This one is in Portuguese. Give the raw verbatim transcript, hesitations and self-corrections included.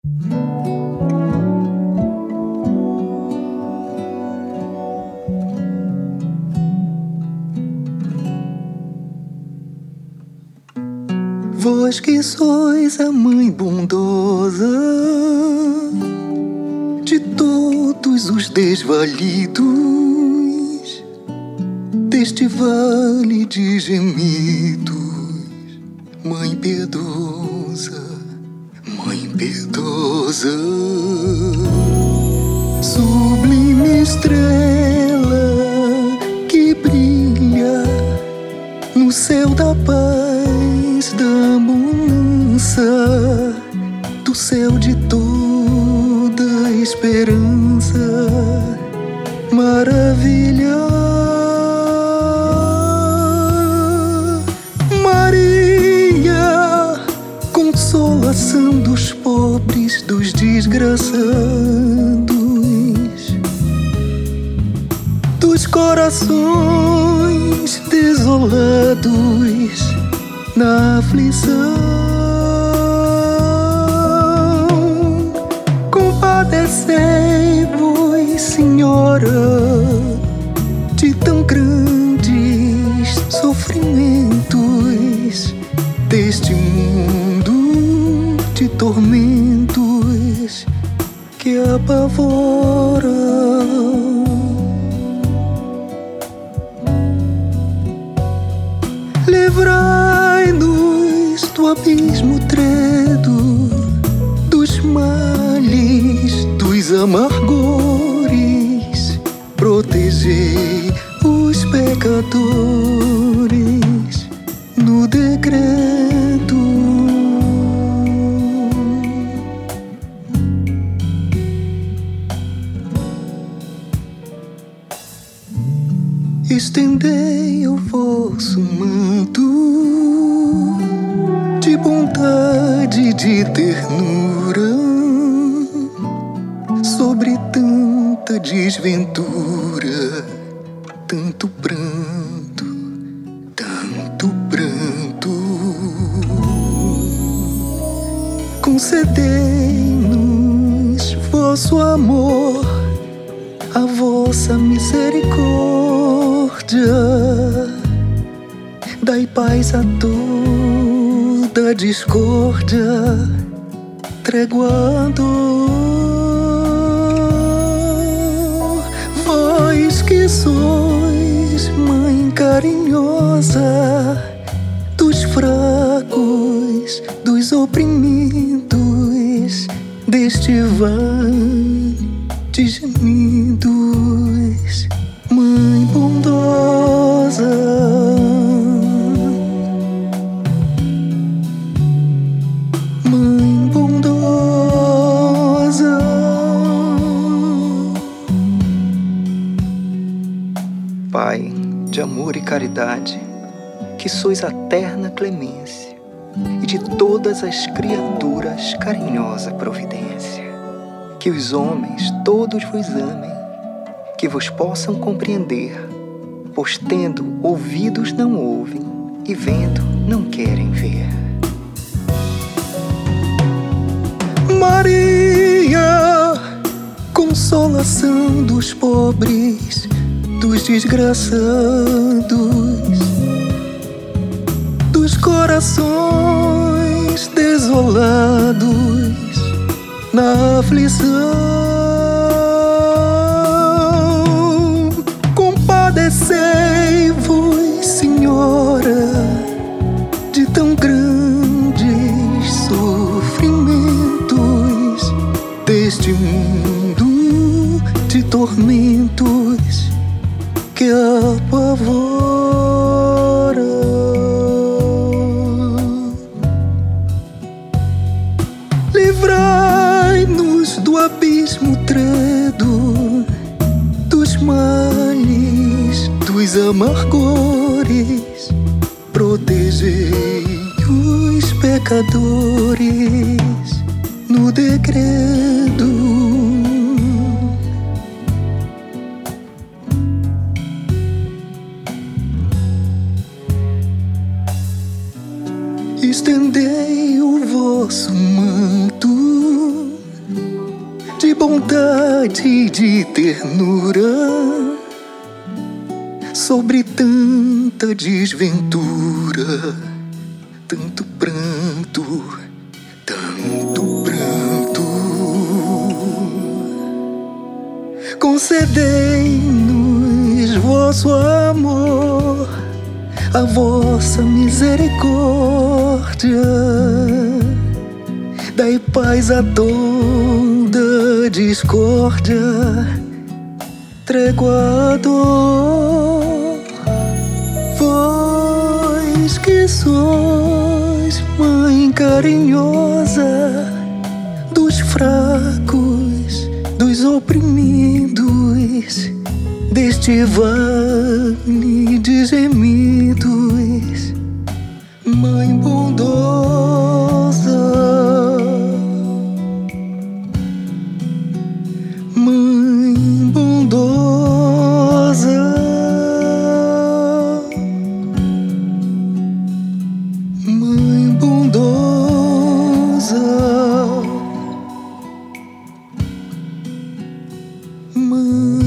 Vós que sois a mãe bondosa de todos os desvalidos deste vale de gemidos, Mãe piedosa, Mãe piedosa, sublime estrela que brilha no céu da paz, da bonança, do céu de toda esperança, maravilha. Maria, consolação dos pobres, dos desgraçados, dos corações desolados na aflição. Compadecei-vos, Senhora, de tão grandes sofrimentos, deste mundo de tormentos que apavoram. Livrai-nos do abismo tredo, dos males, dos amargores, protegei os pecadores no decreto. Estendei o vosso manto de bondade, de ternura sobre tanta desventura, tanto pranto, tanto pranto. Concedei-nos vosso amor, a vossa misericórdia, dai paz a toda discórdia, trégua à dor. Vós que sois mãe carinhosa dos fracos, dos oprimidos, deste vale de gemidos, Mãe bondosa, Mãe bondosa. Pai de amor e caridade, que sois a terna clemência e de todas as criaturas carinhosa providência, que os homens todos vos amem, que vos possam compreender, pois tendo ouvidos não ouvem e vendo não querem ver. Maria, consolação dos pobres, dos desgraçados, dos corações desolados na aflição. Compadecei-vos, Senhora, de tão grandes sofrimentos, deste mundo de tormentos que apavora. Livrai-nos do abismo tredo, dos males, dos amargores, protegei os pecadores no degredo. Estendei o vosso manto bondade de ternura sobre tanta desventura, tanto pranto, tanto pranto. Concedei-nos vosso amor, a vossa misericórdia, dai paz a toda discórdia, trégua à dor. Vós que sois mãe carinhosa dos fracos, dos oprimidos, deste vale de gemidos, mãe bondosa, mãe bondosa, mãe bondosa, mãe.